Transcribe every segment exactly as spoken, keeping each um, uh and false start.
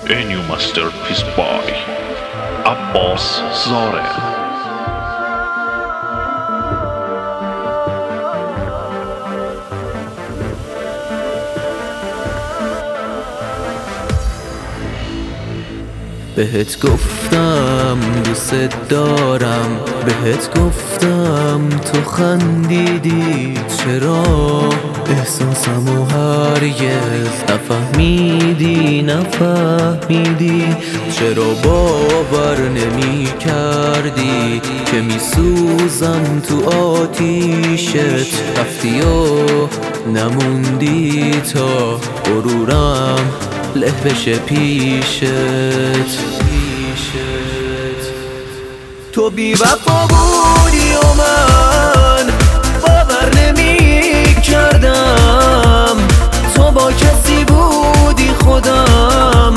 A new masterpiece by Abbas Zare. بهت گفتم دوست دارم، بهت گفتم تو خندیدی، چرا احساسمو هرگز نفهمیدی نفهمیدی چرا باور نمی کردی که می سوزم تو آتیشت، رفتی و نموندی تا غرورم له بشه پیشت. تو بی وفا بودی و من باور نمی کردم، تو با کسی بودی خودم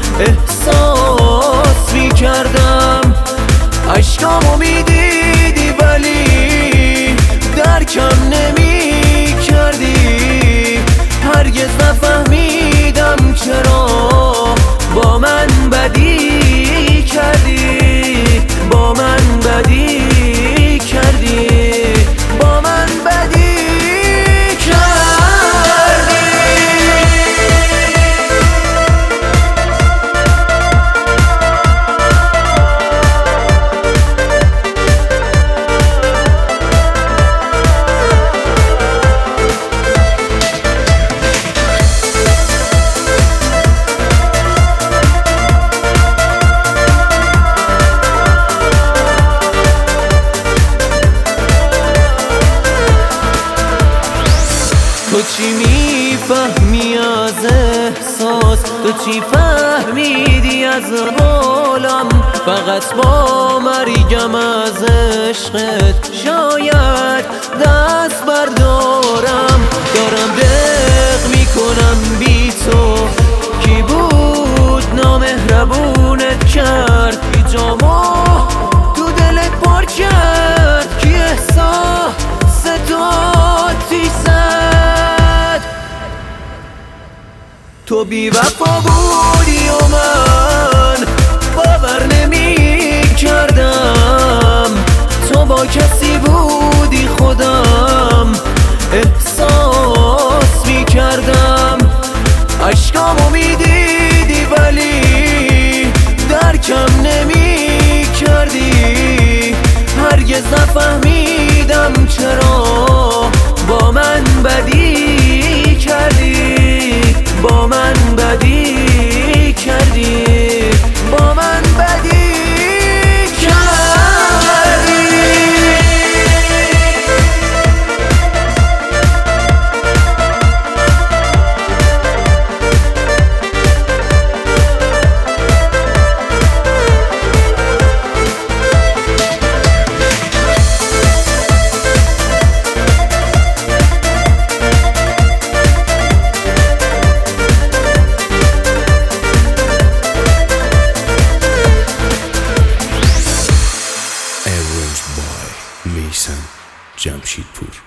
احساس می کردم، عشقامو می دیدی ولی درکم نمی کردی، هرگز نفهمیدم چرا با من بدی کردی، با من بدی کردی، با من بدی کردی. تو چی میفهمی از احساس، تو چی فهمیدی از حالم، فقط با مرگم از عشقت شاید دست بردارم، دارم دق میکنم بی تو، کی بود نامهربونت کرد، بی جامو تو دلت پر کرد، کی احساس تو آتیش زد. تو بی وفا بودی و من باور نمی کردم، تو با کسی بودی خودم احساس می کردم، عشقامو می دیدی ولی درکم نمی کردی، هرگز نفهمیدم چرا با من بدی کردی، با من بدی کردی، با من بدی کردی. میسن جمشیدپور.